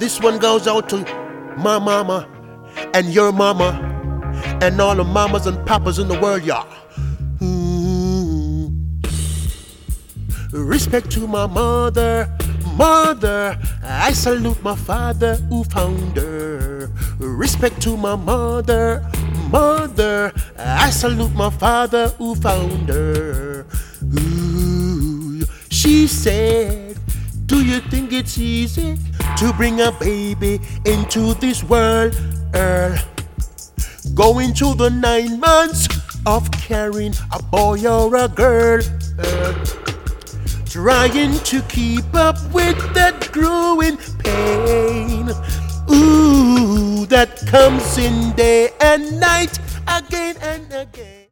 This one goes out to my mama and your mama and all the mamas and papas in the world, y'all. Respect to my mother, I salute my father who found her. Respect to my mother, I salute my father who found her. Ooh, she said, do you think it's easy to bring a baby into this world, Earl? Going through the 9 months of carrying a boy or a girl, trying to keep up with that growing pain. Ooh, that comes in day and night, again and again.